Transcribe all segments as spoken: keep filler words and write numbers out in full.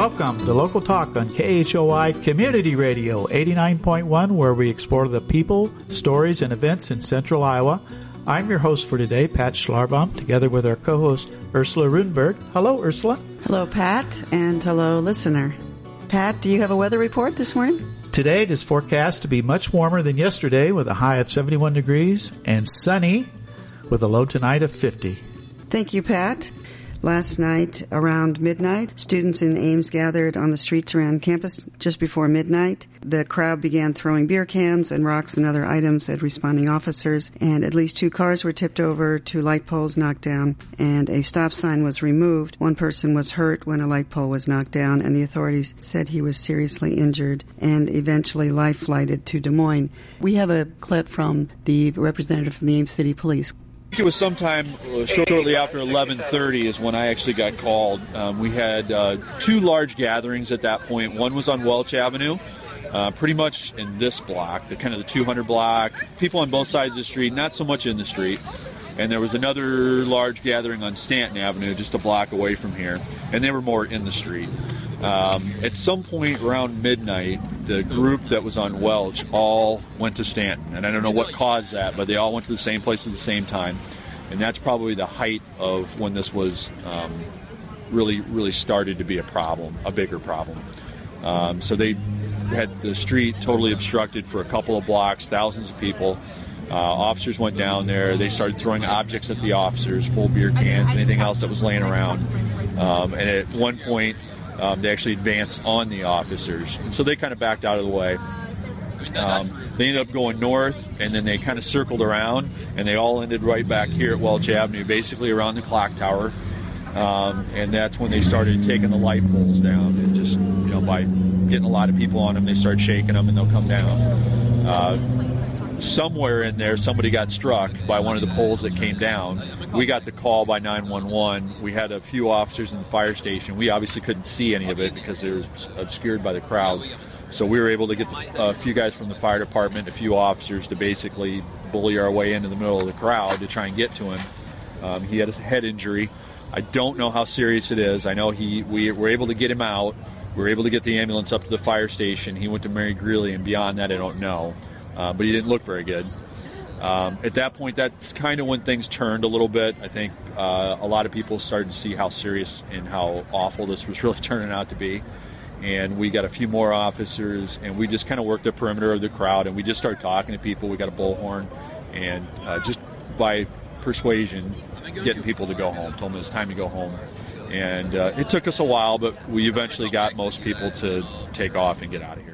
Welcome to Local Talk on K H O I Community Radio eighty-nine point one, where we explore the people, stories, and events in central Iowa. I'm your host for today, Pat Schlarbaum, together with our co-host, Ursula Rudenberg. Hello, Ursula. Hello, Pat, and hello, listener. Pat, do you have a weather report this morning? Today it is forecast to be much warmer than yesterday with a high of seventy-one degrees and sunny with a low tonight of fifty. Thank you, Pat. Last night, around midnight, students in Ames gathered on the streets around campus just before midnight. The crowd began throwing beer cans and rocks and other items at responding officers, and at least two cars were tipped over, two light poles knocked down, and a stop sign was removed. One person was hurt when a light pole was knocked down, and the authorities said he was seriously injured and eventually life-flighted to Des Moines. We have a clip from the representative from the Ames City Police. It was sometime shortly after eleven thirty is when I actually got called. Um, we had uh, two large gatherings at that point. One was on Welch Avenue, uh, pretty much in this block, the kind of the two hundred block. People on both sides of the street, not so much in the street. And there was another large gathering on Stanton Avenue, just a block away from here, and they were more in the street. Um, at some point around midnight, the group that was on Welch all went to Stanton, and I don't know what caused that, but they all went to the same place at the same time, and that's probably the height of when this was um, really, really started to be a problem, a bigger problem. Um, so they had the street totally obstructed for a couple of blocks, thousands of people. Uh, officers went down there. They started throwing objects at the officers, full beer cans, anything else that was laying around. Um, and at one point, um, they actually advanced on the officers. So they kind of backed out of the way. Um, they ended up going north, and then they kind of circled around, and they all ended right back here at Welch Avenue, basically around the clock tower. Um, and that's when they started taking the light poles down. And just, you know, by getting a lot of people on them, they start shaking them, and they'll come down. Uh, Somewhere in there, somebody got struck by one of the poles that came down. We got the call by nine one one. We had a few officers in the fire station. We obviously couldn't see any of it because it was obscured by the crowd. So we were able to get a few guys from the fire department, a few officers, to basically bully our way into the middle of the crowd to try and get to him. Um, he had a head injury. I don't know how serious it is. I know he. we were able to get him out. We were able to get the ambulance up to the fire station. He went to Mary Greeley, and beyond that, I don't know. Uh, but he didn't look very good. Um, at that point, that's kind of when things turned a little bit. I think uh, a lot of people started to see how serious and how awful this was really turning out to be. And we got a few more officers, and we just kind of worked the perimeter of the crowd, and we just started talking to people. We got a bullhorn, and uh, just by persuasion, getting people to go home, told them it was time to go home. And uh, it took us a while, but we eventually got most people to take off and get out of here.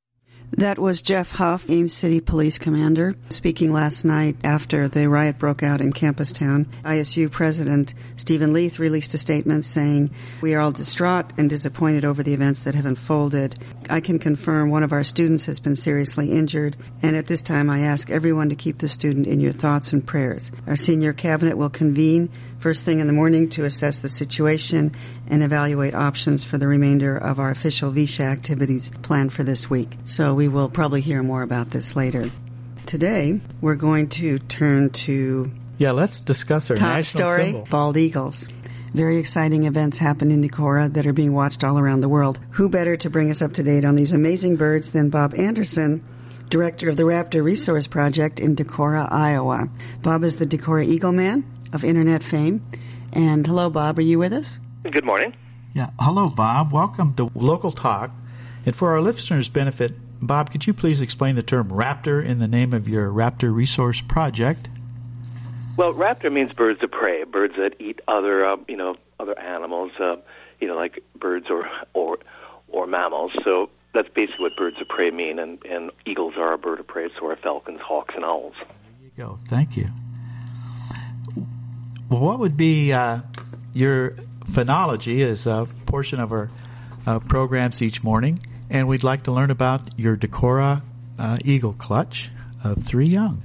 That was Jeff Huff, Ames City Police Commander, speaking last night after the riot broke out in Campustown. I S U President Stephen Leith released a statement saying, "We are all distraught and disappointed over the events that have unfolded. I can confirm one of our students has been seriously injured, and at this time I ask everyone to keep the student in your thoughts and prayers. Our senior cabinet will convene first thing in the morning to assess the situation and evaluate options for the remainder of our official V S H A activities planned for this week." So we will probably hear more about this later. Today, we're going to turn to Yeah, let's discuss our top national story, symbol. Bald eagles. Very exciting events happen in Decorah that are being watched all around the world. Who better to bring us up to date on these amazing birds than Bob Anderson, director of the Raptor Resource Project in Decorah, Iowa. Bob is the Decorah Eagle Man of internet fame. And hello, Bob, are you with us? Good morning. Yeah, hello, Bob. Welcome to Local Talk. And for our listeners' benefit, Bob, could you please explain the term raptor in the name of your Raptor Resource Project? Well, raptor means birds of prey, birds that eat other, uh, you know, other animals, uh, you know, like birds or or or mammals. So that's basically what birds of prey mean, and, and eagles are a bird of prey, so are falcons, hawks, and owls. There you go. Thank you. Well, what would be uh, your phenology as a portion of our uh, programs each morning? And we'd like to learn about your Decorah uh, Eagle Clutch of three young.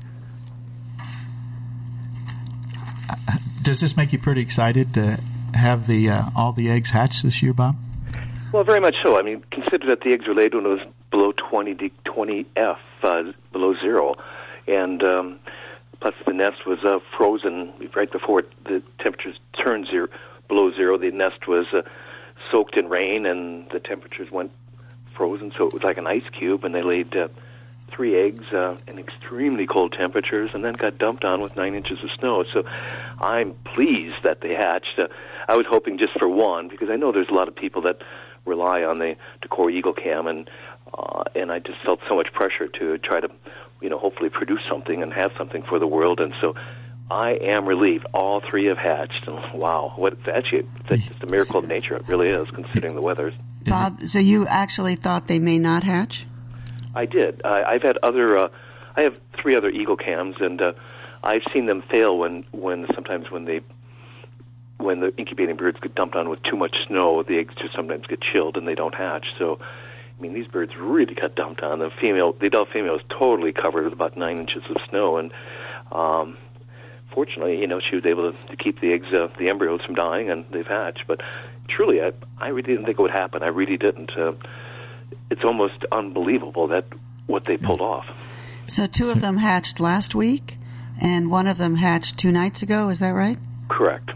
Does this make you pretty excited to have the uh, all the eggs hatched this year, Bob? Well, very much so. I mean, consider that the eggs were laid when it was below twenty, twenty F, uh, below zero. And um, plus the nest was uh, frozen right before the temperatures turned zero, below zero. The nest was uh, soaked in rain, and the temperatures went frozen, so it was like an ice cube, and they laid uh, three eggs uh, in extremely cold temperatures and then got dumped on with nine inches of snow. So I'm pleased that they hatched. Uh, I was hoping just for one, because I know there's a lot of people that rely on the Decorah Eagle Cam, and uh, and I just felt so much pressure to try to, you know, hopefully produce something and have something for the world. And so I am relieved. All three have hatched, and wow, what actually, that's just a miracle of nature. It really is, considering the weather. Bob, so you actually thought they may not hatch? I did. I, I've had other. Uh, I have three other Eagle Cams, and uh, I've seen them fail when, when sometimes when they, when the incubating birds get dumped on with too much snow, the eggs just sometimes get chilled and they don't hatch. So, I mean, these birds really got dumped on. The female, the adult female, is totally covered with about nine inches of snow, and um, fortunately, you know, she was able to, to keep the eggs, uh, the embryos from dying, and they've hatched. But truly, I, I really didn't think it would happen. I really didn't. Uh, it's almost unbelievable that what they pulled off. So two of them hatched last week, and one of them hatched two nights ago. Is that right? Correct.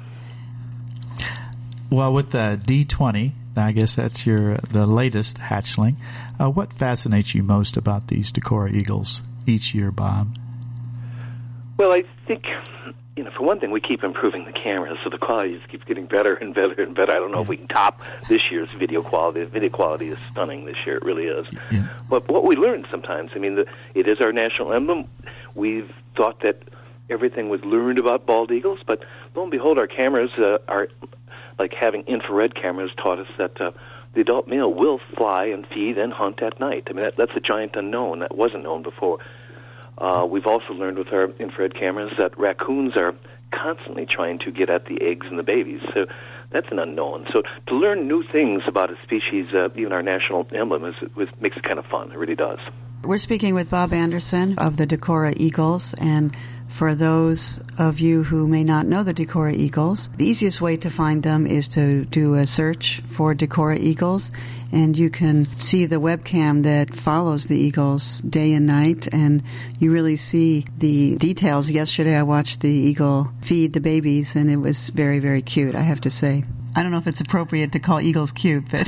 Well, with the D twenty, I guess that's your the latest hatchling. Uh, what fascinates you most about these Decorah Eagles each year, Bob? Well, I think, you know, for one thing, we keep improving the cameras, so the quality just keeps getting better and better and better. I don't know if we can top this year's video quality. The video quality is stunning this year. It really is. Yeah. But what we learned sometimes, I mean, the, it is our national emblem. We've thought that everything was learned about bald eagles, but lo and behold, our cameras uh, are, like having infrared cameras taught us that uh, the adult male will fly and feed and hunt at night. I mean, that, that's a giant unknown. That wasn't known before. Uh, we've also learned with our infrared cameras that raccoons are constantly trying to get at the eggs and the babies. So that's an unknown. So to learn new things about a species, uh, even our national emblem, is, is, makes it kind of fun. It really does. We're speaking with Bob Anderson of the Decorah Eagles, and for those of you who may not know the Decorah Eagles, the easiest way to find them is to do a search for Decorah Eagles, and you can see the webcam that follows the eagles day and night, and you really see the details. Yesterday I watched the eagle feed the babies, and it was very, very cute, I have to say. I don't know if it's appropriate to call eagles cute, but,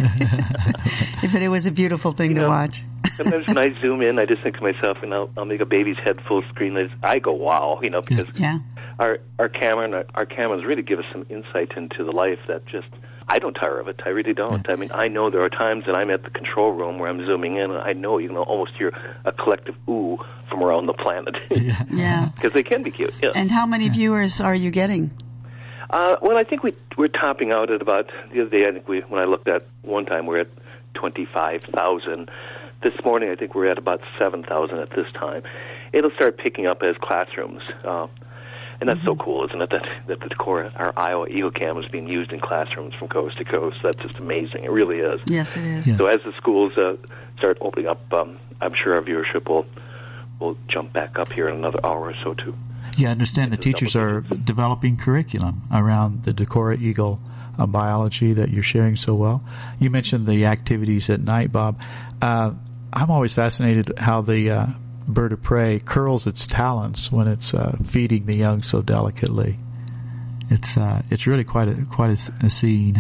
but it was a beautiful thing you to know, watch. Sometimes when I zoom in, I just think to myself, and I'll, I'll make a baby's head full screen. I go, wow, you know, because yeah. our our camera and our, our cameras really give us some insight into the life that just, I don't tire of it. I really don't. I mean, I know there are times that I'm at the control room where I'm zooming in, and I know you can almost hear a collective ooh from around the planet. Yeah. Because they can be cute. Yeah. And how many viewers are you getting? Uh, well, I think we, we're topping out at about, the other day, I think we, when I looked at one time, we're at twenty-five thousand. This morning, I think we're at about seven thousand at this time. It'll start picking up as classrooms. Uh, and that's mm-hmm. so cool, isn't it, that, that the Decorah, our Iowa Eagle Cam, is being used in classrooms from coast to coast. That's just amazing. It really is. Yes, it is. Yeah. So as the schools uh, start opening up, um, I'm sure our viewership will, will jump back up here in another hour or so, too. Yeah, I understand the teachers are developing curriculum around the Decorah Eagle uh, biology that you're sharing so well. You mentioned the activities at night, Bob. Uh, I'm always fascinated how the uh, bird of prey curls its talons when it's uh, feeding the young so delicately. It's uh, it's really quite a quite a, a scene.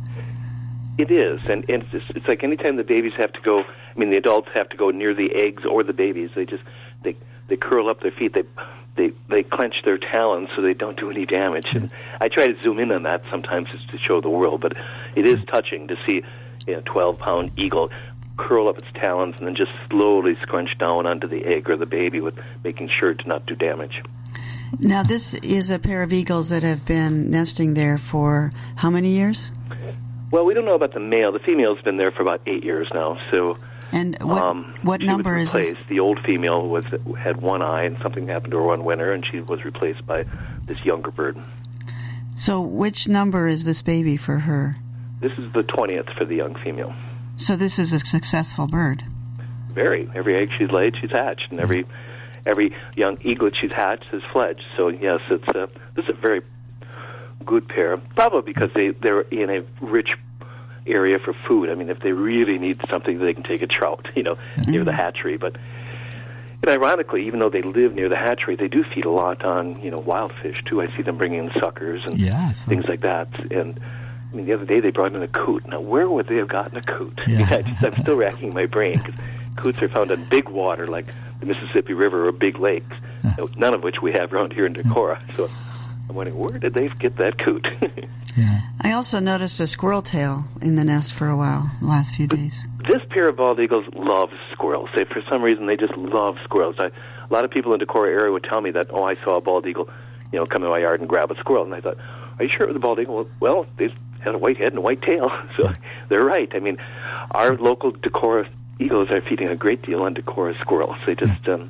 It is, and, and it's, just, it's like anytime the babies have to go. I mean, the adults have to go near the eggs or the babies. They just they they curl up their feet. They they they clench their talons so they don't do any damage. And I try to zoom in on that sometimes just to show the world, but it is touching to see, you know, twelve pound eagle curl up its talons and then just slowly scrunch down onto the egg or the baby, with making sure to not do damage. Now, this is a pair of eagles that have been nesting there for how many years? Well, we don't know about the male. The female's been there for about eight years now. So, and what um, what she number was is replaced. this? The old female was had one eye, and something happened to her one winter, and she was replaced by this younger bird. So, which number is this baby for her? This is the twentieth for the young female. So, this is a successful bird. Very. Every egg she's laid, she's hatched, and every every young eaglet she's hatched has fledged. So, yes, it's a, this is a very good pair, probably because they, they're in a rich area for food. I mean, if they really need something, they can take a trout, you know, mm-hmm. near the hatchery. But and ironically, even though they live near the hatchery, they do feed a lot on, you know, wild fish, too. I see them bringing in suckers and yeah, so. things like that. And I mean, the other day they brought in a coot. Now, where would they have gotten a coot? Yeah. I mean, I just, I'm still racking my brain, because coots are found in big water, like the Mississippi River or big lakes, Yeah. none of which we have around here in Decorah. So I'm wondering, where did they get that coot? Yeah. I also noticed a squirrel tail in the nest for a while, the last few days. This pair of bald eagles love squirrels. They, for some reason, they just love squirrels. I, a lot of people in the Decorah area would tell me that, oh, I saw a bald eagle, you know, come in my yard and grab a squirrel. And I thought, are you sure it was a bald eagle? Well, they had a white head and a white tail, so they're right. I mean, our local Decorah eagles are feeding a great deal on Decorah squirrels. They just, um,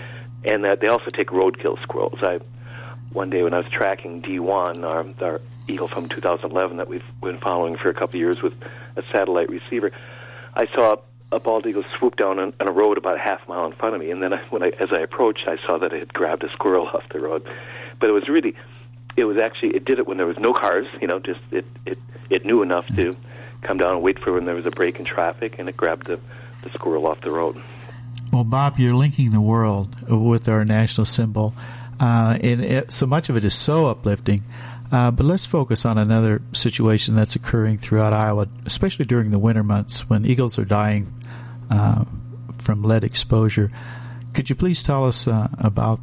and uh, they also take roadkill squirrels. I, one day when I was tracking D one, our, our eagle from two thousand eleven that we've been following for a couple of years with a satellite receiver, I saw a bald eagle swoop down on, on a road about a half mile in front of me, and then I, when I, as I approached, I saw that it had grabbed a squirrel off the road. But it was really, it was actually, it did it when there was no cars, you know, just it, it, it knew enough to come down and wait for when there was a break in traffic, and it grabbed the, the squirrel off the road. Well, Bob, you're linking the world with our national symbol, uh, and it, so much of it is so uplifting. Uh, but let's focus on another situation that's occurring throughout Iowa, especially during the winter months when eagles are dying uh, from lead exposure. Could you please tell us uh, about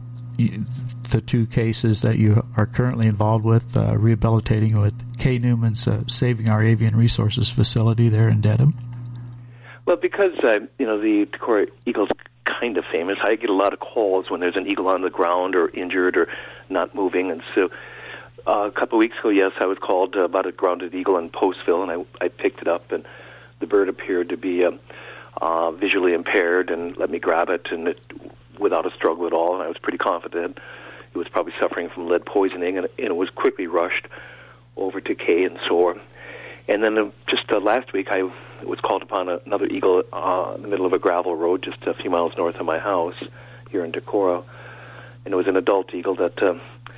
the two cases that you are currently involved with, uh, rehabilitating with Kay Newman's uh, Saving Our Avian Resources facility there in Dedham? Well, because, uh, you know, the Decorah eagle's kind of famous, I get a lot of calls when there's an eagle on the ground or injured or not moving. And so uh, a couple of weeks ago, yes, I was called uh, about a grounded eagle in Postville, and I, I picked it up, and the bird appeared to be uh, uh, visually impaired and let me grab it, and it without a struggle at all, and I was pretty confident it was probably suffering from lead poisoning, and, and it was quickly rushed over to Kay and S O A R. And then uh, just uh, last week, I was called upon a, another eagle uh, in the middle of a gravel road just a few miles north of my house here in Decorah, and it was an adult eagle that, uh,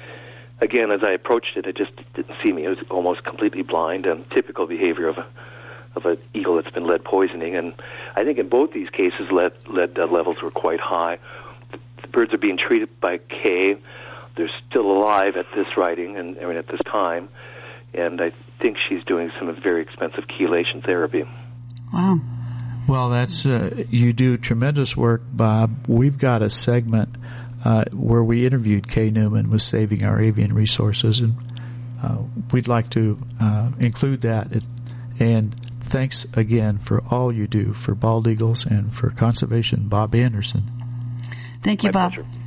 again, as I approached it, it just didn't see me. It was almost completely blind, and typical behavior of a of an eagle that's been lead poisoning. And I think in both these cases, lead, lead uh, levels were quite high. The, the birds are being treated by Kay. They're still alive at this writing and I mean, at this time, and I think she's doing some very expensive chelation therapy. Wow. Well, that's uh, you do tremendous work, Bob. We've got a segment uh, where we interviewed Kay Newman with Saving Our Avian Resources, and uh, we'd like to uh, include that. It, and thanks again for all you do for bald eagles and for conservation, Bob Anderson. Thank you, My Bob. pleasure.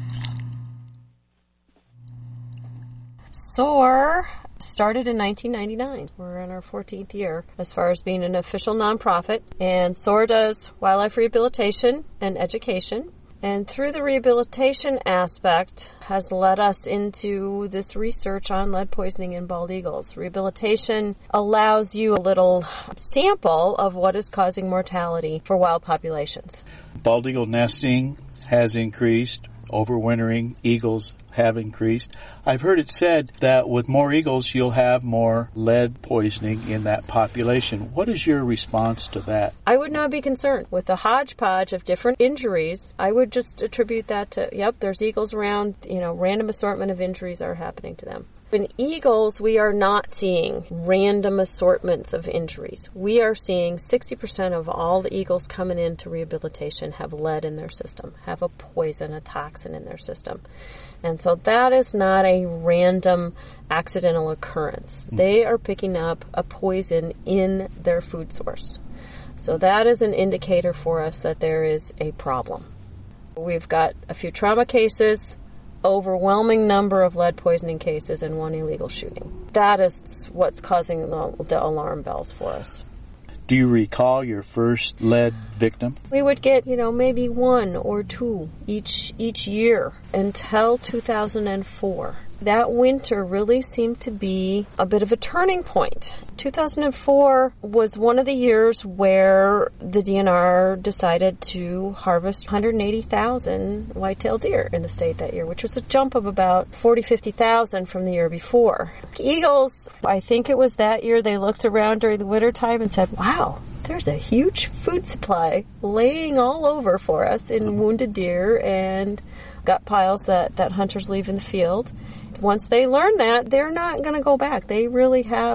S O A R started in nineteen ninety-nine. We're in our fourteenth year as far as being an official nonprofit. And S O A R does wildlife rehabilitation and education. And through the rehabilitation aspect has led us into this research on lead poisoning in bald eagles. Rehabilitation allows you a little sample of what is causing mortality for wild populations. Bald eagle nesting has increased. Overwintering eagles have increased. I've heard it said that with more eagles, you'll have more lead poisoning in that population. What is your response to that? I would not be concerned. With the hodgepodge of different injuries, I would just attribute that to, yep, there's eagles around, you know, random assortment of injuries are happening to them. In eagles, we are not seeing random assortments of injuries. We are seeing sixty percent of all the eagles coming into rehabilitation have lead in their system, have a poison, a toxin in their system. And so that is not a random accidental occurrence. They are picking up a poison in their food source. So that is an indicator for us that there is a problem. We've got a few trauma cases, overwhelming number of lead poisoning cases, and one illegal shooting. That is what's causing the, the alarm bells for us. Do you recall your first lead victim? We would get, you know, maybe one or two each each year until two thousand four. That winter really seemed to be a bit of a turning point. two thousand four was one of the years where the D N R decided to harvest one hundred eighty thousand white-tailed deer in the state that year, which was a jump of about forty, fifty thousand from the year before. Eagles, I think it was that year they looked around during the wintertime and said, wow, there's a huge food supply laying all over for us in wounded deer and gut piles that, that hunters leave in the field. Once they learn that, they're not going to go back. They really have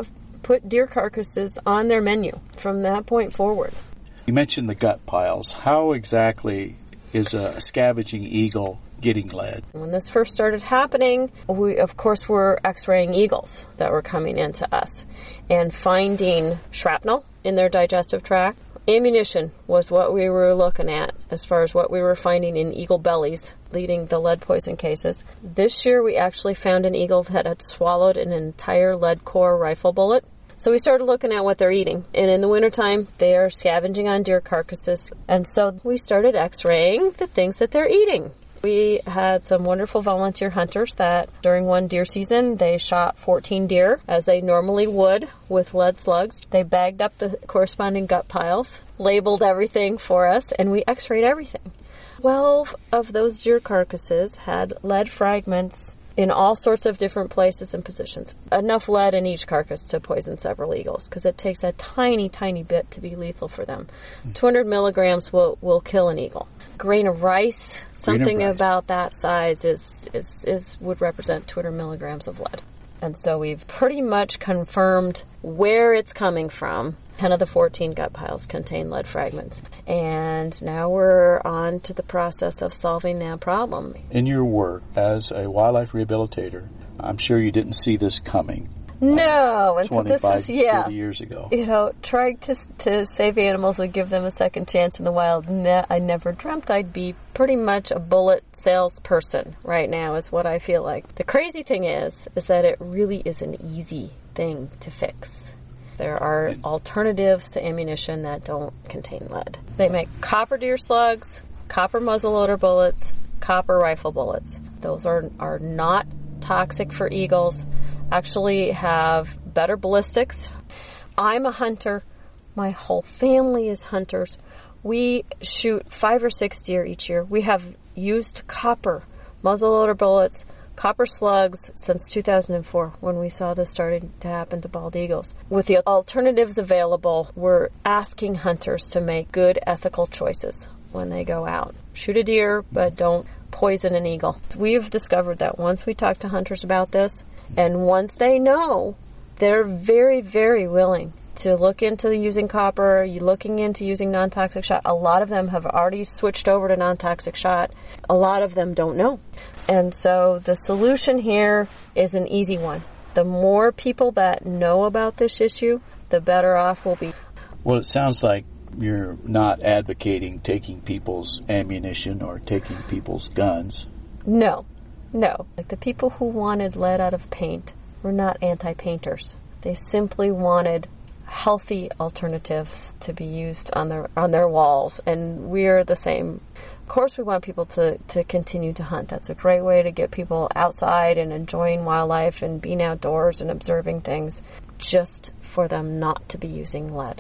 put deer carcasses on their menu from that point forward. You mentioned the gut piles. How exactly is a scavenging eagle getting lead? When this first started happening, we, of course, were x-raying eagles that were coming into us and finding shrapnel in their digestive tract. Ammunition was what we were looking at as far as what we were finding in eagle bellies leading the lead poison cases. This year we actually found an eagle that had swallowed an entire lead core rifle bullet. So we started looking at what they're eating. And in the wintertime, they are scavenging on deer carcasses. And so we started x-raying the things that they're eating. We had some wonderful volunteer hunters that during one deer season, they shot fourteen deer as they normally would with lead slugs. They bagged up the corresponding gut piles, labeled everything for us, and we x-rayed everything. Twelve of those deer carcasses had lead fragments in all sorts of different places and positions. Enough lead in each carcass to poison several eagles because it takes a tiny, tiny bit to be lethal for them. two hundred milligrams will, will kill an eagle. Grain of rice, something rice. about that size is, is, is would represent two hundred milligrams of lead. And so we've pretty much confirmed where it's coming from. ten of the fourteen gut piles contain lead fragments. And now we're on to the process of solving that problem. In your work as a wildlife rehabilitator, I'm sure you didn't see this coming. No, and so this is, yeah, thirty years ago. You know, trying to to save animals and give them a second chance in the wild. Ne- I never dreamt I'd be pretty much a bullet salesperson right now is what I feel like. The crazy thing is, is that it really is an easy thing to fix. There are alternatives to ammunition that don't contain lead. They make copper deer slugs, copper muzzleloader bullets, copper rifle bullets. Those are are not toxic for eagles. Actually have better ballistics. I'm a hunter. My whole family is hunters. We shoot five or six deer each year. We have used copper muzzleloader bullets, copper slugs since two thousand four when we saw this starting to happen to bald eagles. With the alternatives available, we're asking hunters to make good ethical choices when they go out. Shoot a deer, but don't poison an eagle. We've discovered that once we talk to hunters about this, and once they know, they're very, very willing to look into using copper, looking into using non-toxic shot. A lot of them have already switched over to non-toxic shot. A lot of them don't know. And so the solution here is an easy one. The more people that know about this issue, the better off we'll be. Well, it sounds like you're not advocating taking people's ammunition or taking people's guns. No. No. Like the people who wanted lead out of paint were not anti-painters. They simply wanted healthy alternatives to be used on their on their walls, and we're the same. Of course, we want people to, to continue to hunt. That's a great way to get people outside and enjoying wildlife and being outdoors and observing things, just for them not to be using lead.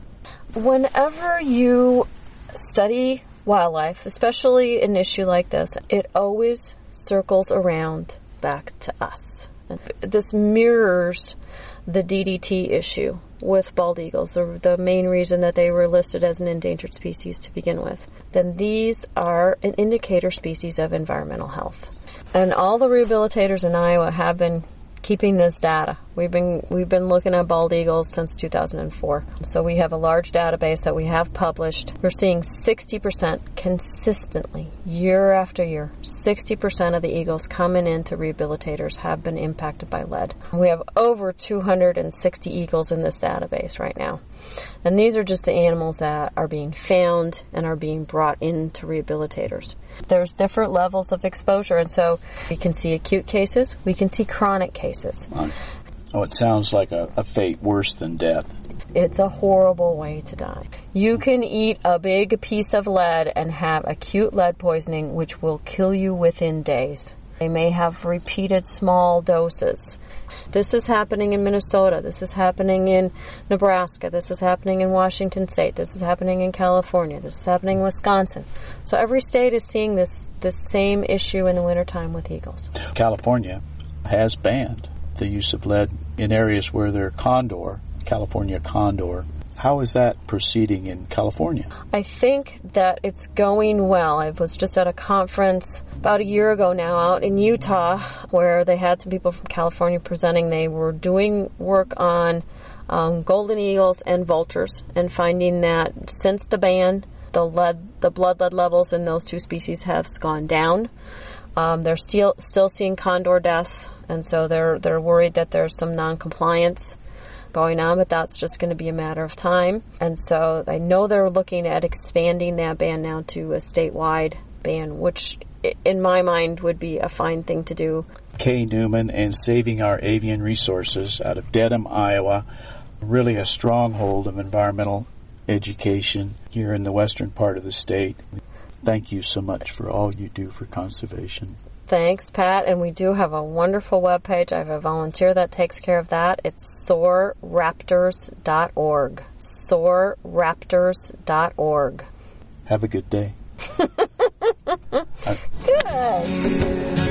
Whenever you study wildlife, especially an issue like this, it always circles around back to us. And this mirrors the D D T issue with bald eagles, the, the main reason that they were listed as an endangered species to begin with. Then these are an indicator species of environmental health. And all the rehabilitators in Iowa have been keeping this data. We've been we've been looking at bald eagles since two thousand four. So we have a large database that we have published. We're seeing sixty percent consistently, year after year. sixty percent of the eagles coming into rehabilitators have been impacted by lead. We have over two hundred sixty eagles in this database right now. And these are just the animals that are being found and are being brought into rehabilitators. There's different levels of exposure, and so we can see acute cases, we can see chronic cases. Oh, it sounds like a, a fate worse than death. It's a horrible way to die. You can eat a big piece of lead and have acute lead poisoning, which will kill you within days. They may have repeated small doses. This is happening in Minnesota. This is happening in Nebraska. This is happening in Washington State. This is happening in California. This is happening in Wisconsin. So every state is seeing this, this same issue in the wintertime with eagles. California has banned the use of lead in areas where there are condor, California condor. How is that proceeding in California? I think that it's going well. I was just at a conference about a year ago now out in Utah where they had some people from California presenting. They were doing work on um, golden eagles and vultures and finding that since the ban, the lead, the blood lead levels in those two species have gone down. Um, they're still still seeing condor deaths, and so they're they're worried that there's some non-compliance going on, but that's just going to be a matter of time. And so I know they're looking at expanding that ban now to a statewide ban, which in my mind would be a fine thing to do. Kay Newman and Saving Our Avian Resources out of Dedham, Iowa, really a stronghold of environmental education here in the western part of the state. Thank you so much for all you do for conservation. Thanks, Pat. And we do have a wonderful webpage. I have a volunteer that takes care of that. It's soar raptors dot org. soar raptors dot org. Have a good day. Good.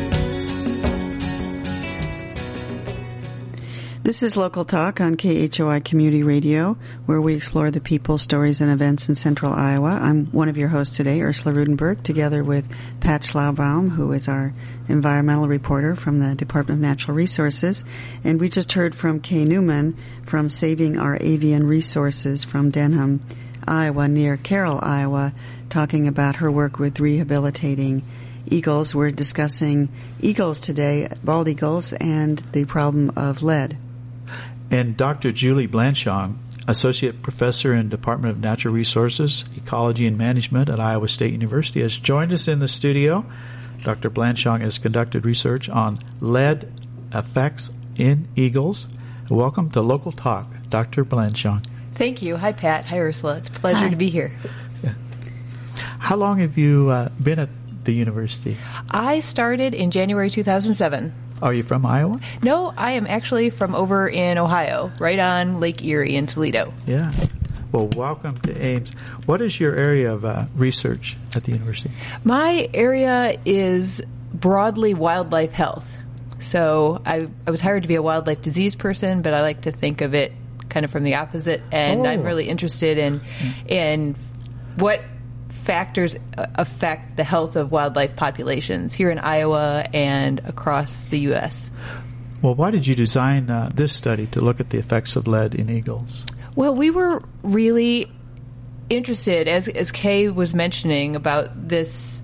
This is Local Talk on K H O I Community Radio, where we explore the people, stories, and events in central Iowa. I'm one of your hosts today, Ursula Rudenberg, together with Pat Schlaubaum, who is our environmental reporter from the Department of Natural Resources. And we just heard from Kay Newman from Saving Our Avian Resources from Denham, Iowa, near Carroll, Iowa, talking about her work with rehabilitating eagles. We're discussing eagles today, bald eagles, and the problem of lead. And Doctor Julie Blanchong, Associate Professor in Department of Natural Resources, Ecology and Management at Iowa State University, has joined us in the studio. Doctor Blanchong has conducted research on lead effects in eagles. Welcome to Local Talk, Doctor Blanchong. Thank you. Hi, Pat. Hi, Ursula. It's a pleasure Hi. to be here. Yeah. How long have you uh, been at the university? I started in January two thousand seven. Are you from Iowa? No, I am actually from over in Ohio, right on Lake Erie in Toledo. Yeah. Well, welcome to Ames. What is your area of uh, research at the university? My area is broadly wildlife health. So I, I was hired to be a wildlife disease person, but I like to think of it kind of from the opposite. And Oh. I'm really interested in in what factors affect the health of wildlife populations here in Iowa and across the U S. Well, why did you design uh, this study to look at the effects of lead in eagles? Well, we were really interested, as as Kay was mentioning, about this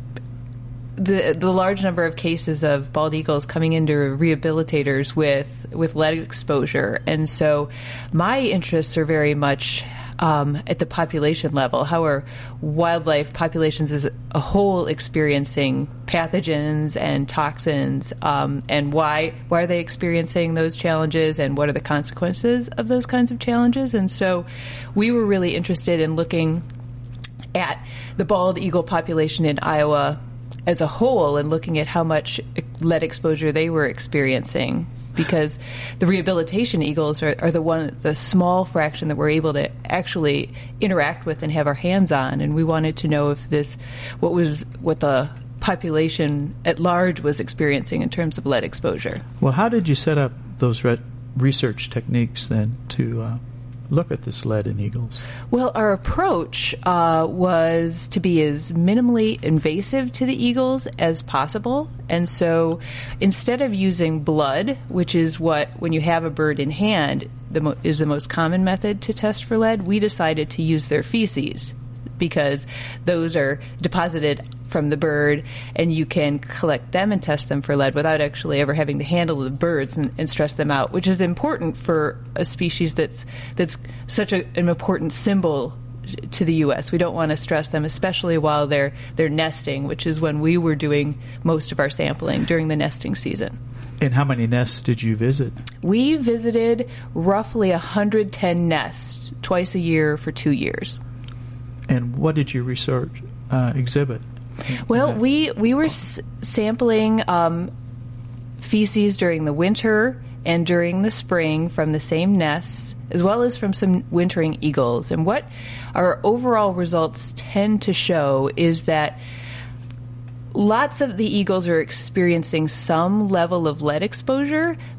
the the large number of cases of bald eagles coming into rehabilitators with with lead exposure, and so my interests are very much um, at the population level. How are wildlife populations as a whole experiencing pathogens and toxins, um, and why why are they experiencing those challenges, and what are the consequences of those kinds of challenges? And so we were really interested in looking at the bald eagle population in Iowa as a whole and looking at how much lead exposure they were experiencing, because the rehabilitation eagles are, are the one, the small fraction that we're able to actually interact with and have our hands on. And we wanted to know if this, what was, what the population at large was experiencing in terms of lead exposure. Well, how did you set up those re- research techniques then to uh, look at this lead in eagles? Well, our approach uh, was to be as minimally invasive to the eagles as possible. And so instead of using blood, which is what, when you have a bird in hand, the mo- is the most common method to test for lead, we decided to use their feces, because those are deposited from the bird, and you can collect them and test them for lead without actually ever having to handle the birds and, and stress them out, which is important for a species that's that's such a, an important symbol to the U S. We don't want to stress them, especially while they're they're nesting, which is when we were doing most of our sampling during the nesting season. And how many nests did you visit? We visited roughly one hundred ten nests twice a year for two years. And what did your research uh, exhibit? Well, we we were s- sampling um, feces during the winter and during the spring from the same nests, as well as from some wintering eagles. And what our overall results tend to show is that lots of the eagles are experiencing some level of lead exposure,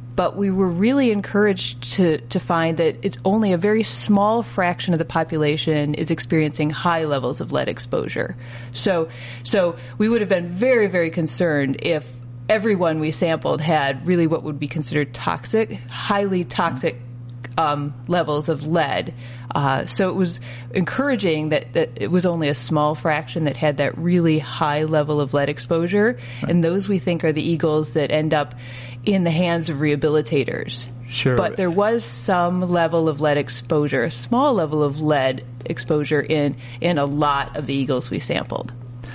but we were really encouraged to, to find that it's only a very small fraction of the population is experiencing high levels of lead exposure. So, so we would have been very, very concerned if everyone we sampled had really what would be considered toxic, highly toxic um, levels of lead. Uh, so it was encouraging that, that it was only a small fraction that had that really high level of lead exposure. Right. And those we think are the eagles that end up in the hands of rehabilitators. Sure. But there was some level of lead exposure, a small level of lead exposure in, in a lot of the eagles we sampled.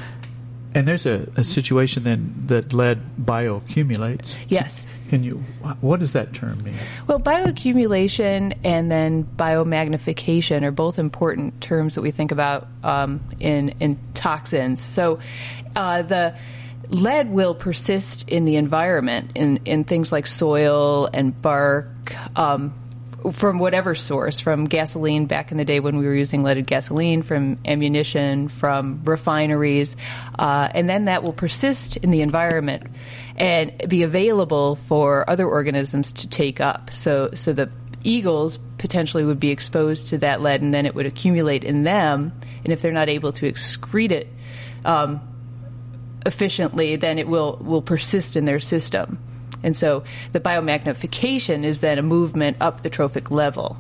And there's a, a situation then that lead bioaccumulates. Yes. Can you, what does that term mean? Well, bioaccumulation and then biomagnification are both important terms that we think about um, in, in toxins. So uh, the lead will persist in the environment, in, in things like soil and bark, um, from whatever source, from gasoline back in the day when we were using leaded gasoline, from ammunition, from refineries, uh, and then that will persist in the environment and be available for other organisms to take up. So, so the eagles potentially would be exposed to that lead, and then it would accumulate in them, and if they're not able to excrete it um, efficiently, then it will, will persist in their system. And so the biomagnification is then a movement up the trophic level.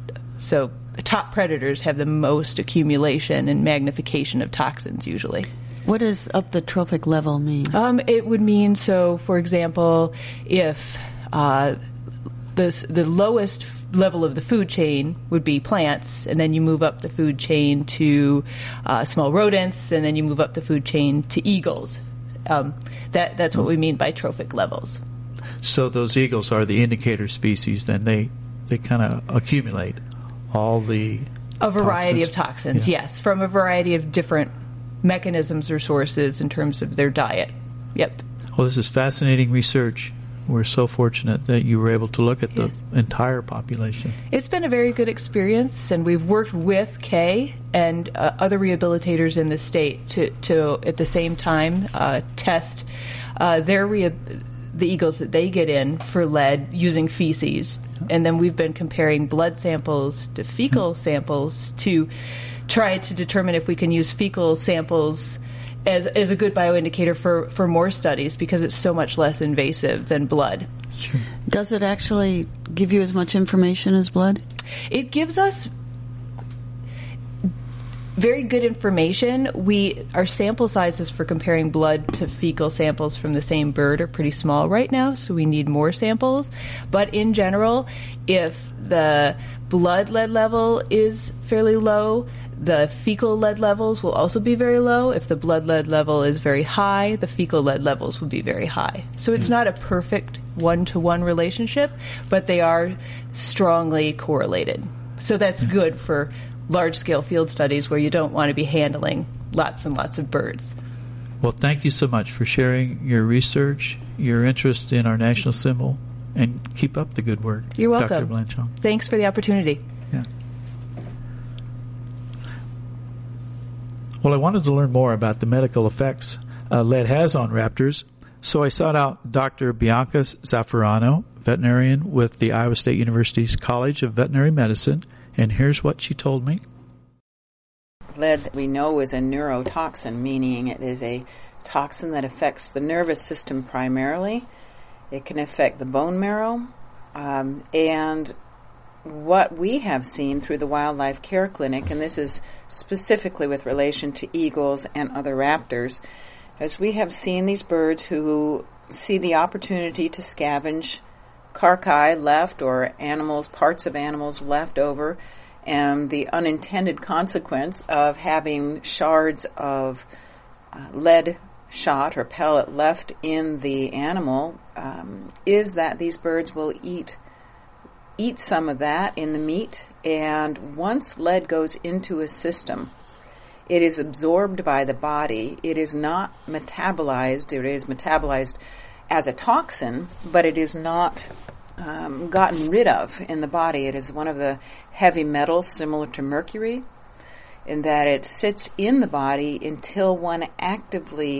So top predators have the most accumulation and magnification of toxins usually. What does up the trophic level mean? Um, it would mean, so for example, if uh, the, the lowest level of the food chain would be plants, and then you move up the food chain to uh, small rodents, and then you move up the food chain to eagles. Um, that, that's what we mean by trophic levels. So those eagles are the indicator species, then they, they kind of accumulate all the A variety toxins. of toxins, Yeah. yes, from a variety of different mechanisms or sources in terms of their diet. Yep. Well, this is fascinating research. We're so fortunate that you were able to look at the Yeah. entire population. It's been a very good experience, and we've worked with Kay and uh, other rehabilitators in the state to, to at the same time, uh, test uh, their rehab- the eagles that they get in for lead using feces. And then we've been comparing blood samples to fecal samples to try to determine if we can use fecal samples as, as a good bioindicator for, for more studies, because it's so much less invasive than blood. Sure. Does it actually give you as much information as blood? It gives us very good information. We our sample sizes for comparing blood to fecal samples from the same bird are pretty small right now, so we need more samples. But in general, if the blood lead level is fairly low, the fecal lead levels will also be very low. If the blood lead level is very high, the fecal lead levels will be very high. So it's not a perfect one-to-one relationship, but they are strongly correlated. So that's good for large-scale field studies where you don't want to be handling lots and lots of birds. Well, thank you so much for sharing your research, your interest in our national symbol, and keep up the good work. You're welcome. Doctor Blanchon. Thanks for the opportunity. Yeah. Well, I wanted to learn more about the medical effects uh, lead has on raptors, so I sought out Doctor Bianca Zaffarano, veterinarian with the Iowa State University's College of Veterinary Medicine, and here's what she told me. Lead, we know, is a neurotoxin, meaning it is a toxin that affects the nervous system primarily. It can affect the bone marrow, um, and what we have seen through the Wildlife Care Clinic, and this is specifically with relation to eagles and other raptors, as we have seen these birds who see the opportunity to scavenge carcae left or animals, parts of animals left over, and the unintended consequence of having shards of uh, lead shot or pellet left in the animal um, is that these birds will eat eat some of that in the meat, and once lead goes into a system, it is absorbed by the body. It is not metabolized. It is metabolized as a toxin, but it is not um, gotten rid of in the body. It is one of the heavy metals similar to mercury, in that it sits in the body until one actively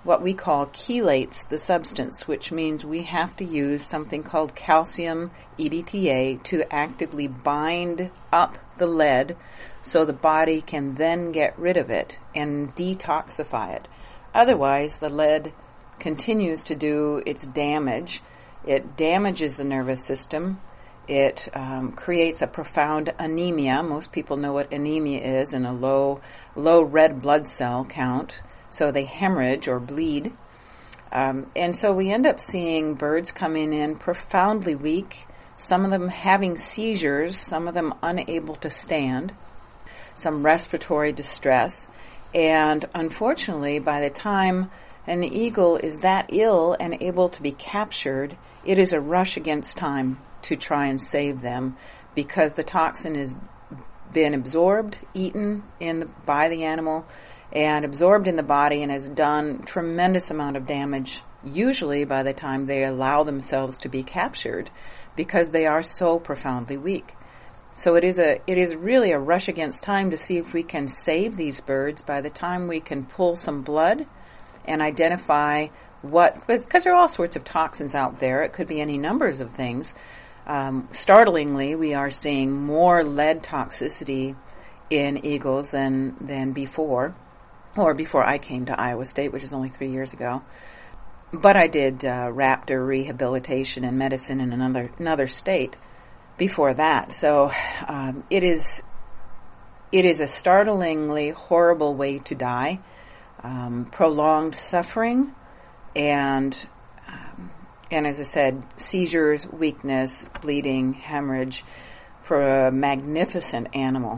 what we call chelates the substance, which means we have to use something called calcium E D T A to actively bind up the lead so the body can then get rid of it and detoxify it. Otherwise, the lead continues to do its damage. It damages the nervous system. It um, creates a profound anemia. Most people know what anemia is, and a low, low red blood cell count. So they hemorrhage or bleed. Um, and so we end up seeing birds coming in profoundly weak, some of them having seizures, some of them unable to stand, some respiratory distress. And unfortunately, by the time an eagle is that ill and able to be captured, it is a rush against time to try and save them, because the toxin has been absorbed, eaten in the, by the animal, and absorbed in the body, and has done tremendous amount of damage, usually by the time they allow themselves to be captured, because they are so profoundly weak. So it is a it is really a rush against time to see if we can save these birds by the time we can pull some blood and identify what, because there are all sorts of toxins out there. It could be any numbers of things. Um, startlingly, we are seeing more lead toxicity in eagles than than before. Or before I came to Iowa State, which is only three years ago. But I did uh, raptor rehabilitation and medicine in another another state before that. So um, it is it is a startlingly horrible way to die, um, prolonged suffering, and um, and as I said, seizures, weakness, bleeding, hemorrhage for a magnificent animal.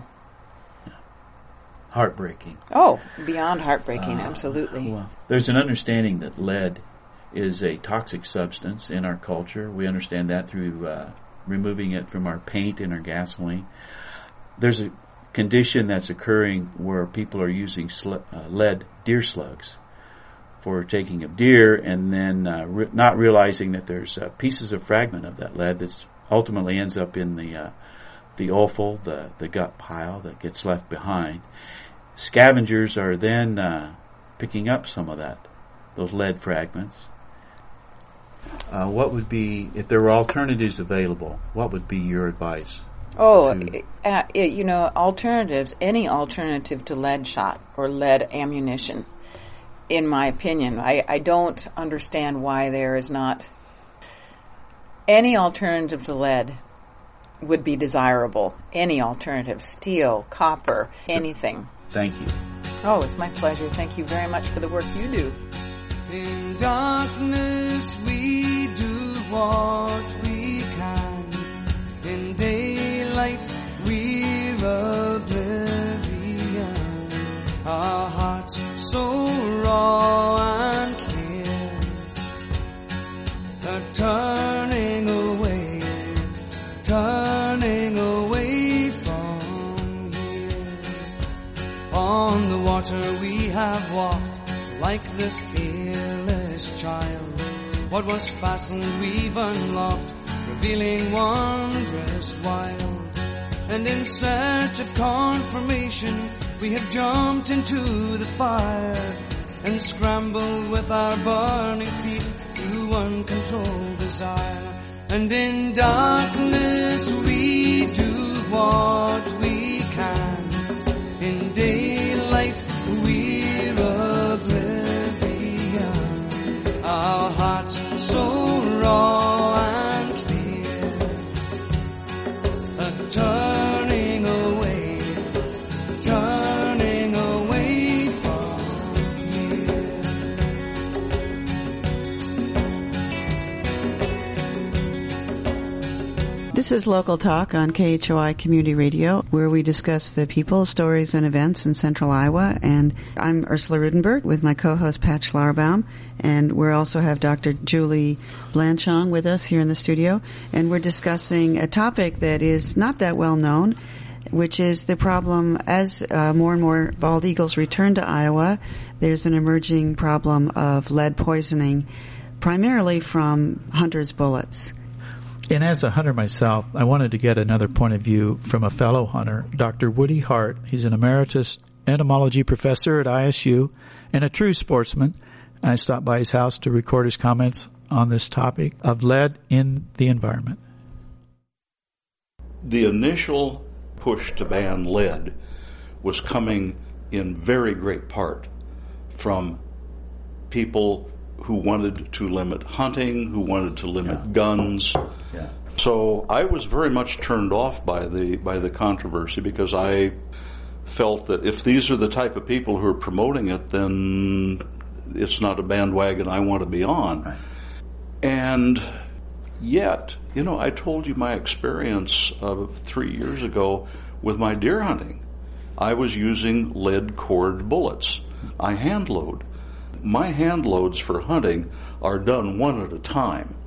Heartbreaking. Oh, beyond heartbreaking, uh, absolutely. Well, there's an understanding that lead is a toxic substance in our culture. We understand that through uh, removing it from our paint and our gasoline. There's a condition that's occurring where people are using sl- uh, lead deer slugs for taking of deer, and then uh, re- not realizing that there's uh, pieces of fragment of that lead that ultimately ends up in the uh, the offal, the, the gut pile that gets left behind. Scavengers are then uh, picking up some of that, those lead fragments. Uh, what would be, if there were alternatives available, what would be your advice? Oh, to... uh, it, you know, alternatives, any alternative to lead shot or lead ammunition, in my opinion. I, I don't understand why there is not any alternative to lead would be desirable. Any alternative, steel, copper, anything. Thank you. Oh, it's my pleasure. Thank you very much for the work you do. In darkness we do what we can. In daylight we're oblivion. Our hearts so raw and clear, they're turning away, turning away from here. On the water we have walked like the fearless child. What was fastened we've unlocked, revealing wondrous wild. And in search of confirmation we have jumped into the fire and scrambled with our burning feet through uncontrolled desire. And in darkness we do what we can. In daylight we're oblivion. Our hearts so raw and clear, a turning away, turning away from here. This is Local Talk on K H O I Community Radio, where we discuss the people, stories, and events in Central Iowa. And I'm Ursula Rudenberg with my co-host Pat Schlarbaum. And we also have Doctor Julie Blanchong with us here in the studio. And we're discussing a topic that is not that well known, which is the problem as uh, more and more bald eagles return to Iowa. There's an emerging problem of lead poisoning, primarily from hunters' bullets. And as a hunter myself, I wanted to get another point of view from a fellow hunter, Doctor Woody Hart. He's an emeritus entomology professor at I S U and a true sportsman. I stopped by his house to record his comments on this topic of lead in the environment. The initial push to ban lead was coming in very great part from people who wanted to limit hunting, who wanted to limit yeah. guns. Yeah. So I was very much turned off by the by the controversy, because I felt that if these are the type of people who are promoting it, then it's not a bandwagon I want to be on. Right. And yet, you know, I told you my experience of three years ago with my deer hunting. I was using lead cored bullets. I hand load. My hand loads for hunting are done one at a time.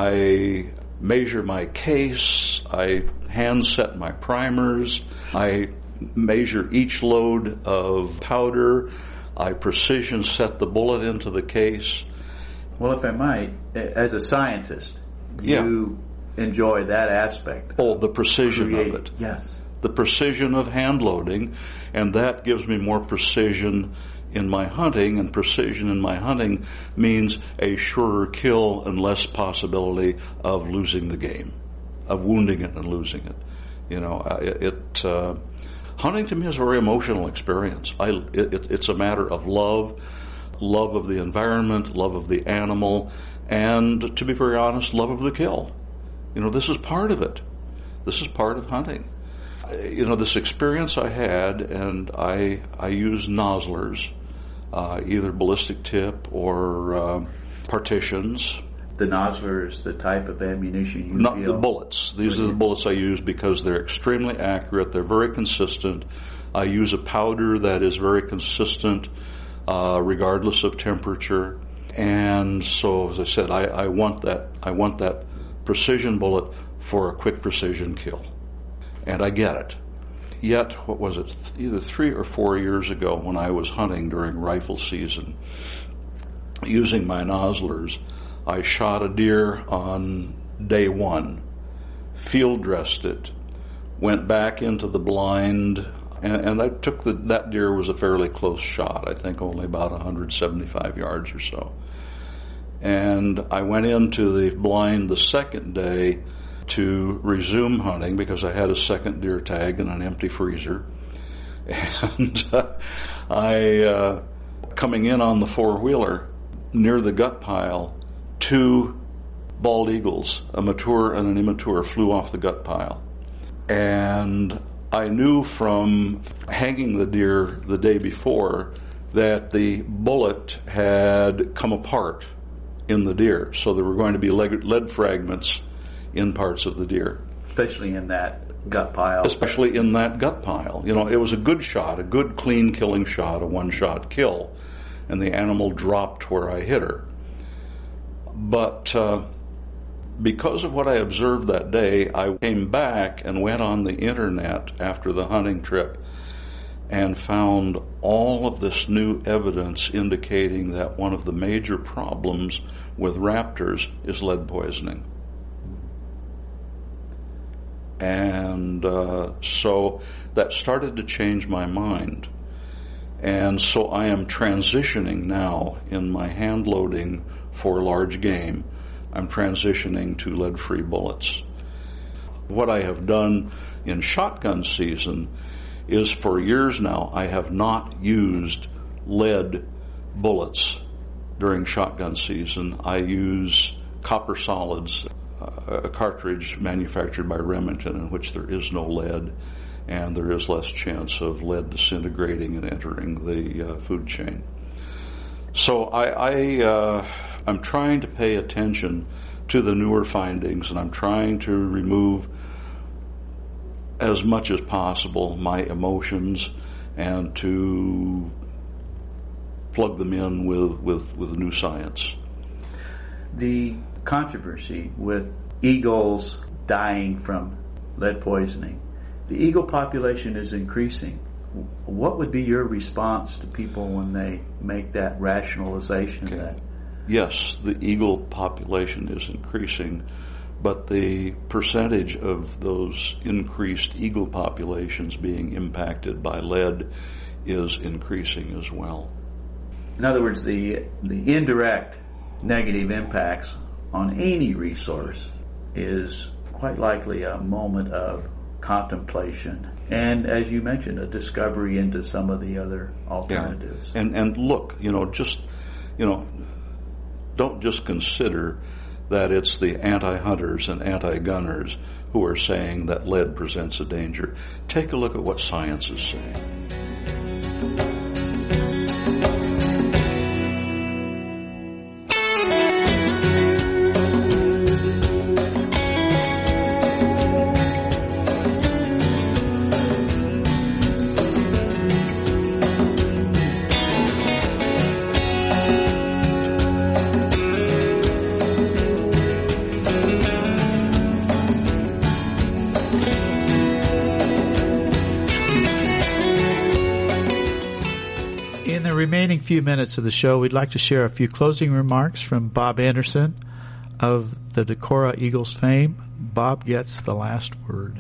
I measure my case, I hand set my primers, I measure each load of powder, I precision set the bullet into the case. Well, if I might, as a scientist, you yeah. enjoy that aspect. Oh, the precision create, of it. Yes. The precision of hand loading, and that gives me more precision in my hunting, and precision in my hunting means a surer kill and less possibility of losing the game, of wounding it and losing it. You know, it, it uh, hunting to me is a very emotional experience. I, it, it's a matter of love, love of the environment, love of the animal, and to be very honest, love of the kill. You know, this is part of it. This is part of hunting. You know, this experience I had, and I I use nozzlers, uh, either ballistic tip or uh, partitions. The nozzler is the type of ammunition you Not feel? the bullets. These are the bullets I use because they're extremely accurate. They're very consistent. I use a powder that is very consistent, uh, regardless of temperature. And so, as I said, I, I want that. I want that precision bullet for a quick precision kill. And I get it. Yet, what was it, either three or four years ago when I was hunting during rifle season, using my nozzlers, I shot a deer on day one, field dressed it, went back into the blind, and, and I took the, that deer was a fairly close shot, I think only about one hundred seventy-five yards or so. And I went into the blind the second day to resume hunting because I had a second deer tag and an empty freezer. And uh, I, uh, coming in on the four-wheeler, near the gut pile, two bald eagles, a mature and an immature, flew off the gut pile. And I knew from hanging the deer the day before that the bullet had come apart in the deer. So there were going to be lead, lead fragments in parts of the deer. Especially in that gut pile. Especially in that gut pile. You know, it was a good shot, a good clean killing shot, a one-shot kill. And the animal dropped where I hit her. But uh, because of what I observed that day, I came back and went on the internet after the hunting trip and found all of this new evidence indicating that one of the major problems with raptors is lead poisoning. And uh, so that started to change my mind. And so I am transitioning now in my hand loading for large game. I'm transitioning to lead-free bullets. What I have done in shotgun season is for years now I have not used lead bullets during shotgun season. I use copper solids, a cartridge manufactured by Remington in which there is no lead and there is less chance of lead disintegrating and entering the uh, food chain. So I, I uh, I'm trying to pay attention to the newer findings, and I'm trying to remove as much as possible my emotions and to plug them in with, with, with new science. The controversy with eagles dying from lead poisoning. The eagle population is increasing. What would be your response to people when they make that rationalization? Okay. That yes, the eagle population is increasing, but the percentage of those increased eagle populations being impacted by lead is increasing as well. In other words, the the indirect negative impacts on any resource is quite likely a moment of contemplation. And as you mentioned, a discovery into some of the other alternatives. Yeah. And and look, you know, just, you know, don't just consider that it's the anti-hunters and anti-gunners who are saying that lead presents a danger. Take a look at what science is saying. Remaining few minutes of the show, we'd like to share a few closing remarks from Bob Anderson of the Decorah Eagles fame. Bob gets the last word.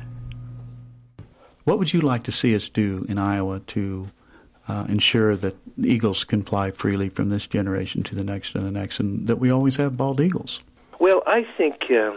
What would you like to see us do in Iowa to uh, ensure that eagles can fly freely from this generation to the next and the next, and that we always have bald eagles? Well, I think uh,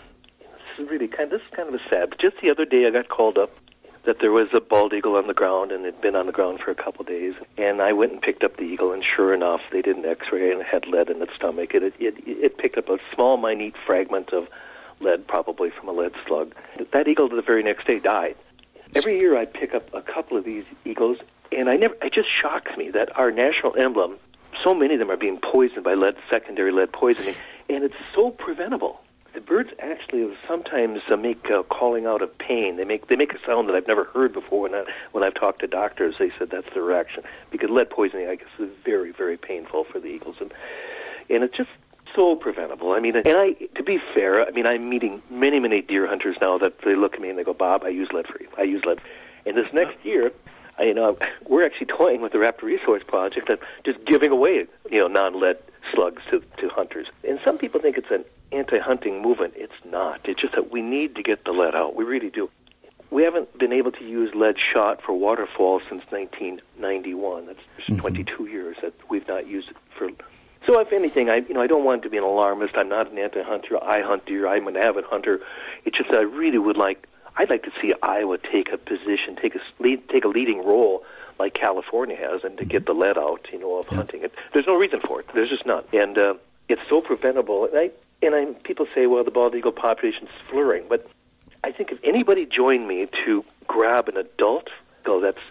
this is really kind. This is kind of a sad. Just the other day, I got called up that there was a bald eagle on the ground, and it had been on the ground for a couple of days. And I went and picked up the eagle, and sure enough, they did an X-ray, and it had lead in its stomach. It, it, it picked up a small, minute fragment of lead, probably from a lead slug. That eagle, the very next day, died. Every year, I pick up a couple of these eagles, and I never. It just shocks me that our national emblem, so many of them are being poisoned by lead, secondary lead poisoning, and it's so preventable. The birds actually sometimes uh, make uh, calling out of pain. They make they make a sound that I've never heard before. When, I, when I've talked to doctors, they said that's their reaction, because lead poisoning, I guess, is very, very painful for the eagles, and and it's just so preventable. I mean, and I, to be fair, I mean, I'm meeting many, many deer hunters now that they look at me and they go, "Bob, I use lead-free. I use lead." And this next year, I, you know, we're actually toying with the Raptor Resource Project of just giving away, you know, non-lead slugs to, to hunters. And some people think it's an anti-hunting movement. It's not. It's just that we need to get the lead out. We really do. We haven't been able to use lead shot for waterfalls since nineteen ninety-one. That's mm-hmm. twenty-two years that we've not used it for. So if anything, I you know I don't want to be an alarmist. I'm not an anti-hunter. I hunt deer. I'm an avid hunter. It's just that I really would like. I'd like to see Iowa take a position, take a lead, take a leading role like California has, and to get the lead out, you know, of yeah. hunting it. There's no reason for it. There's just none, and uh, it's so preventable. And I and I people say, well, the bald eagle population's slurring, but I think if anybody joined me to grab an adult eagle that's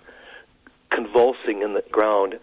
convulsing in the ground,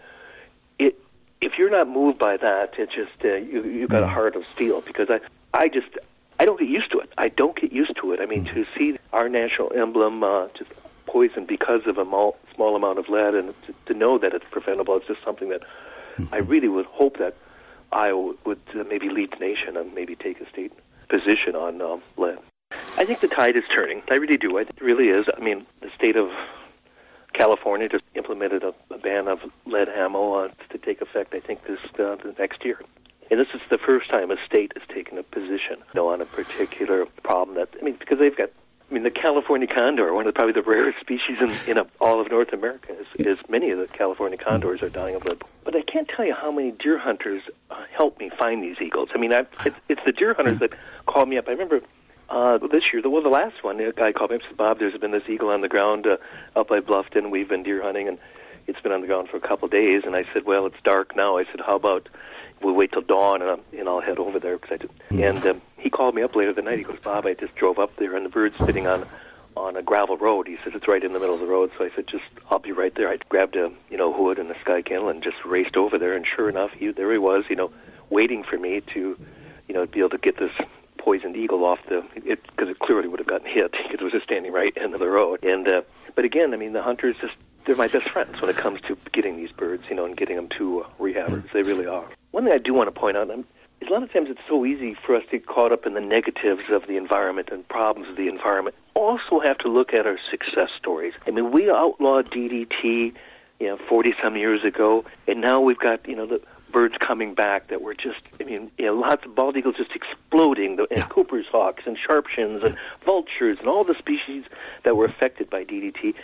it if you're not moved by that, it's just uh, you you've got a heart of steel. Because I I just I don't get used to it. I don't get used to it. I mean, mm-hmm. to see our national emblem uh, just poisoned because of a small, small amount of lead, and to, to know that it's preventable, it's just something that mm-hmm. I really would hope that Iowa would uh, maybe lead the nation and maybe take a state position on um, lead. I think the tide is turning. I really do. I think it really is. I mean, the state of California just implemented a, a ban of lead ammo uh, to take effect, I think, this uh, the next year. And this is the first time a state has taken a position, you know, on a particular problem that, I mean, because they've got, I mean, the California condor, one of the, probably the rarest species in, in a, all of North America, is, is many of the California condors are dying of lead. But I can't tell you how many deer hunters uh, helped me find these eagles. I mean, I've, it's, it's the deer hunters that called me up. I remember uh, this year, the, well, the last one, a guy called me up and said, "Bob, there's been this eagle on the ground uh, up by Bluffton. We've been deer hunting, and it's been on the ground for a couple of days." And I said, "Well, it's dark now." I said, "How about we wait till dawn, and, and I'll head over there." Cause I did. And um, he called me up later that night. He goes, "Bob, I just drove up there, and the bird's sitting on on a gravel road." He says, "It's right in the middle of the road." So I said, "Just, I'll be right there." I grabbed a you know hood and a sky kennel and just raced over there. And sure enough, he, there he was, you know, waiting for me to, you know, be able to get this poisoned eagle off the, it because it clearly would have gotten hit because it was just standing right in the road. And uh, but again, I mean, the hunters just, they're my best friends when it comes to getting these birds, you know, and getting them to uh, rehabbers. They really are. One thing I do want to point out, is a lot of times it's so easy for us to get caught up in the negatives of the environment and problems of the environment. Also have to look at our success stories. I mean, we outlawed D D T, you know, forty-some years ago, and now we've got, you know, the birds coming back that were just, I mean, you know, lots of bald eagles just exploding, and yeah. Cooper's hawks and sharpshins and vultures and all the species that were affected by D D T.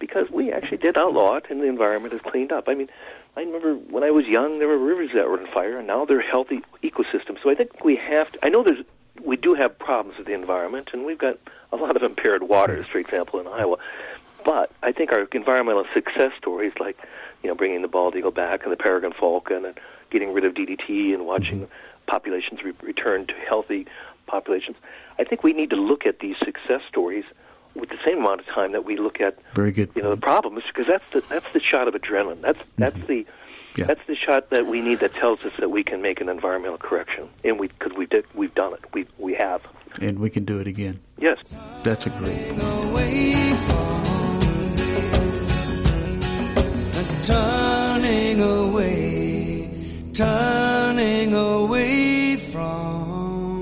because we actually did outlaw it, and the environment has cleaned up. I mean, I remember when I was young, there were rivers that were on fire, and now they're healthy ecosystems. So I think we have to, I know there's, we do have problems with the environment, and we've got a lot of impaired waters, for example, in Iowa. But I think our environmental success stories, like, you know, bringing the bald eagle back and the peregrine falcon and getting rid of D D T and watching populations re- return to healthy populations, I think we need to look at these success stories with the same amount of time that we look at, very good, you know, the problems, because that's the that's the shot of adrenaline. That's that's mm-hmm. the yeah. that's the shot that we need that tells us that we can make an environmental correction, and we because we did we've done it. We we have, and we can do it again. Yes, that's a great. Turning away, turning away from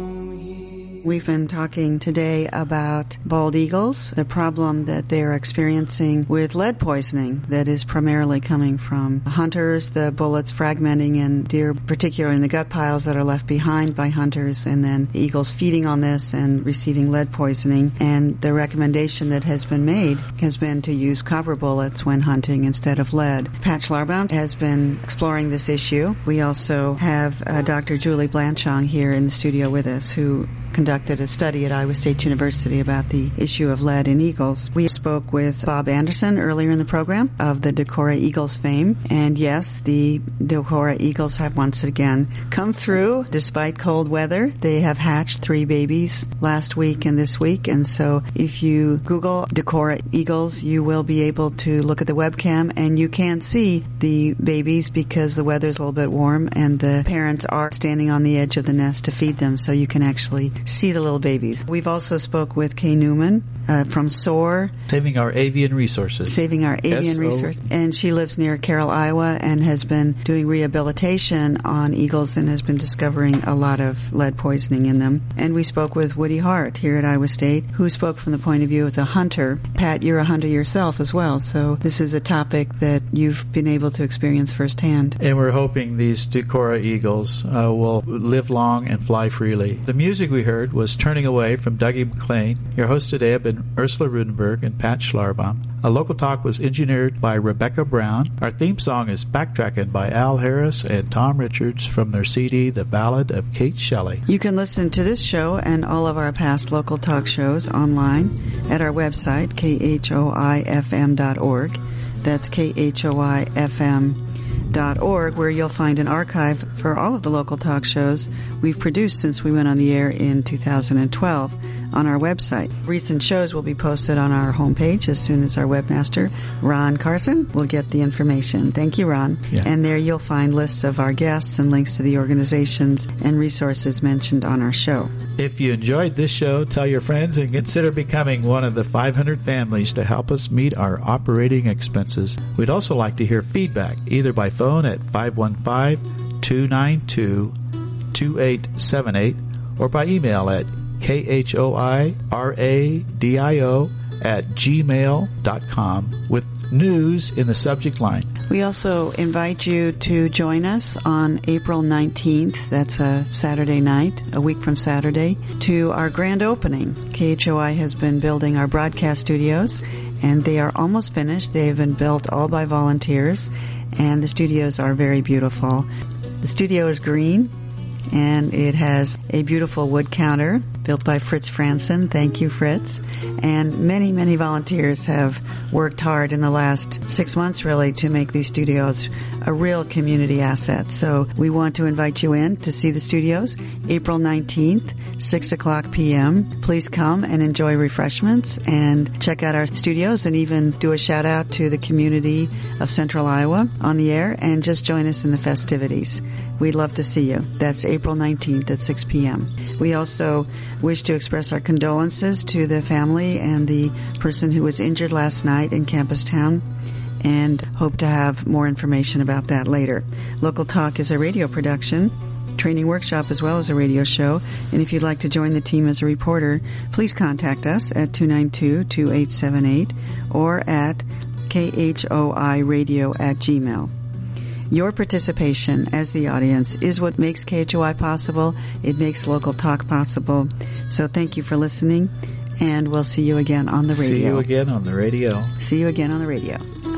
you. We've been talking today about bald eagles, the problem that they're experiencing with lead poisoning that is primarily coming from hunters, the bullets fragmenting in deer, particularly in the gut piles that are left behind by hunters, and then the eagles feeding on this and receiving lead poisoning. And the recommendation that has been made has been to use copper bullets when hunting instead of lead. Pat Schlarbaum has been exploring this issue. We also have uh, Doctor Julie Blanchong here in the studio with us, who conducted a study at Iowa State University about the issue of lead in eagles. We spoke with Bob Anderson earlier in the program of the Decorah Eagles fame. And yes, the Decorah Eagles have once again come through despite cold weather. They have hatched three babies last week and this week. And so if you Google Decorah Eagles, you will be able to look at the webcam and you can see the babies because the weather's a little bit warm and the parents are standing on the edge of the nest to feed them, so you can actually see the little babies. We've also spoke with Kay Newman uh, from S O A R. Saving Our Avian Resources. Saving Our Avian S O Resources. And she lives near Carroll, Iowa, and has been doing rehabilitation on eagles and has been discovering a lot of lead poisoning in them. And we spoke with Woody Hart here at Iowa State, who spoke from the point of view as a hunter. Pat, you're a hunter yourself as well, so this is a topic that you've been able to experience firsthand. And we're hoping these Decorah eagles uh, will live long and fly freely. The music we heard was Turning Away from Dougie McLean. Your hosts today have been Ursula Rudenberg and Pat Schlarbaum. A Local Talk was engineered by Rebecca Brown. Our theme song is Backtracking by Al Harris and Tom Richards from their C D, The Ballad of Kate Shelley. You can listen to this show and all of our past Local Talk shows online at our website, K H O I F M dot org. That's K H O I F M dot org, where you'll find an archive for all of the Local Talk shows we've produced since we went on the air in two thousand twelve on our website. Recent shows will be posted on our homepage as soon as our webmaster, Ron Carson, will get the information. Thank you, Ron. Yeah. And there you'll find lists of our guests and links to the organizations and resources mentioned on our show. If you enjoyed this show, tell your friends and consider becoming one of the five hundred families to help us meet our operating expenses. We'd also like to hear feedback, either by phone at five one five, two nine two, two eight seven eight or by email at K H O I R A D I O at gmail dot com with news in the subject line. We also invite you to join us on April nineteenth, that's a Saturday night, a week from Saturday, to our grand opening. K H O I has been building our broadcast studios, and they are almost finished. They've been built all by volunteers, and the studios are very beautiful. The studio is green, and it has a beautiful wood counter built by Fritz Franson. Thank you, Fritz. And many, many volunteers have worked hard in the last six months, really, to make these studios a real community asset. So we want to invite you in to see the studios April nineteenth, six o'clock p.m. Please come and enjoy refreshments and check out our studios and even do a shout out to the community of Central Iowa on the air and just join us in the festivities. We'd love to see you. That's April nineteenth at six p.m. We also wish to express our condolences to the family and the person who was injured last night in Campus Town, and hope to have more information about that later. Local Talk is a radio production, training workshop as well as a radio show, and if you'd like to join the team as a reporter, please contact us at two nine two, two eight seven eight or at K H O I radio at gmail. Your participation as the audience is what makes K H O I possible. It makes Local Talk possible. So thank you for listening, And we'll see you again on the radio. See you again on the radio. See you again on the radio.